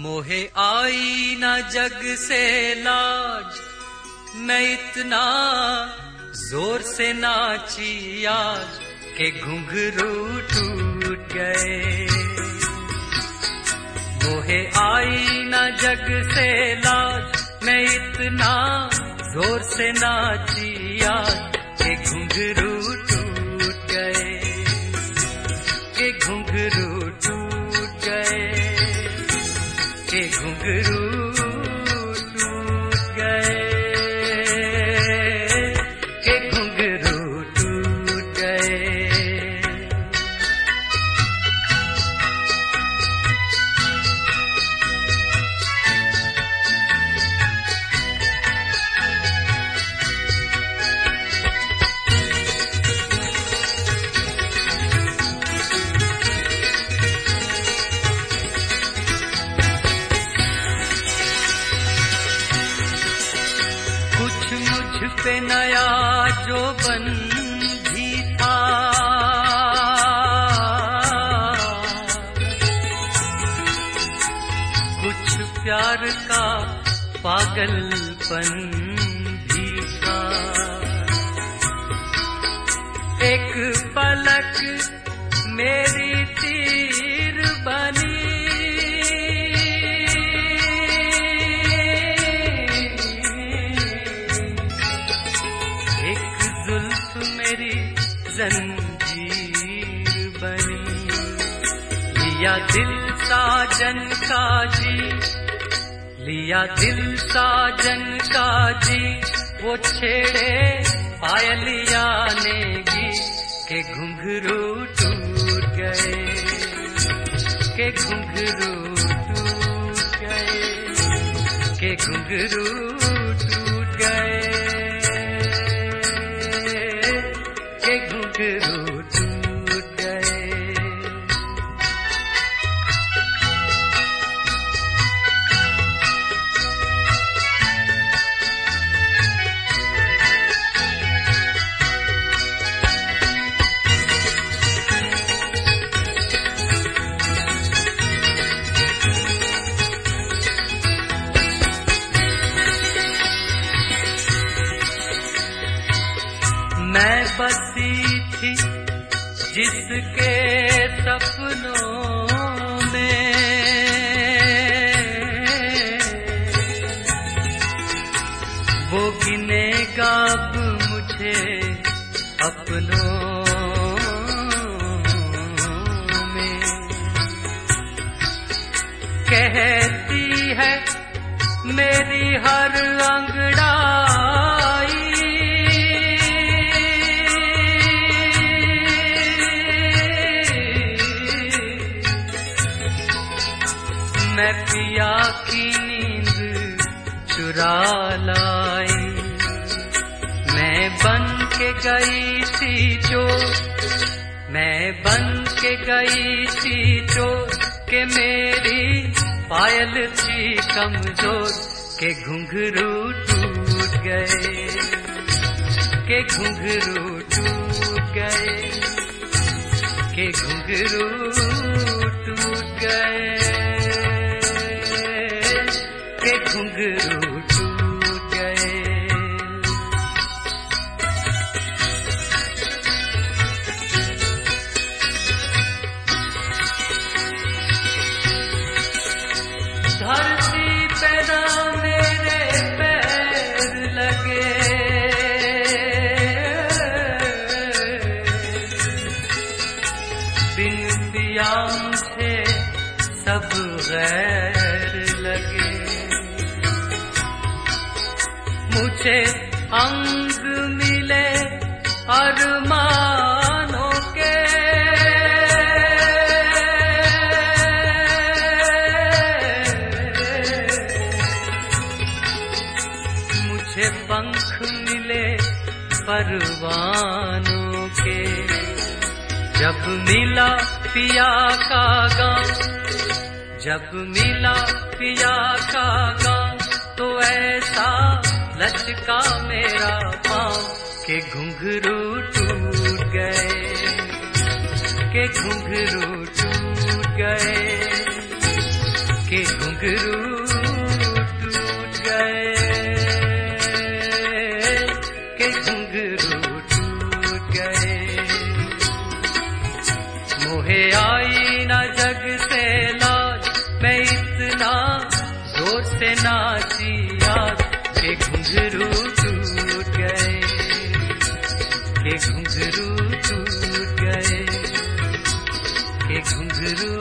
मोहे आई न जग से लाज, मैं इतना जोर से नाची आज के घुंघरू टूट गए। मोहे आई न जग से लाज, मैं इतना जोर से नाची आज के घुंघरू टूट गए, के घुंघरू टूट गए, के घुंघरू टूट गए, के घुंघरू टूट गए। पे नया जो बंधी था, कुछ प्यार का पागलपन भी था। एक पलक मेरी तीर बनी, मेरी जंजीर बनी। लिया दिल साजन का जी, लिया दिल साजन का जी, वो छेड़े पायलिया नेगी के घुंघरू टूट गए, के घुंघरू टूट गए, के घुंघरू टूट गए, के घुंघरू टूट गए। मैं बसी थी जिसके सपनों में, वो गिनेगा अब मुझे अपनों में। कहती है मेरी हर अंगड़ाई, मैं पिया की नींद चुरा लाई। मैं बन के गई थी चोर, मैं बन के गई थी चोर, के मेरी पायल थी कमजोर, के घुंघरू टूट गए, के घुंघरू टूट गए, के घुंघरू टूट गए, के घुंघरू टूट गए। धरती पे ना मेरे पैर लगे, बिन दिया मुझे सब गैर लगे। मुझे अंग मिले अरमानों के, मुझे पंख मिले परवानों के। जब मिला पिया का गाँव, जब मिला पिया का गाँव, तो ऐसा लचका मेरा पाँव, के घुंघरू टूट गए, के घुंघरू टूट गए, के घुंघरू टूट गए, के घुंघरू टूट गए। मोहे आई ना जग से लाज, मैं इतना जोर से नाची आज के घुंघरू टूट गए, के घुंघरू टूट गए, के घुंघरू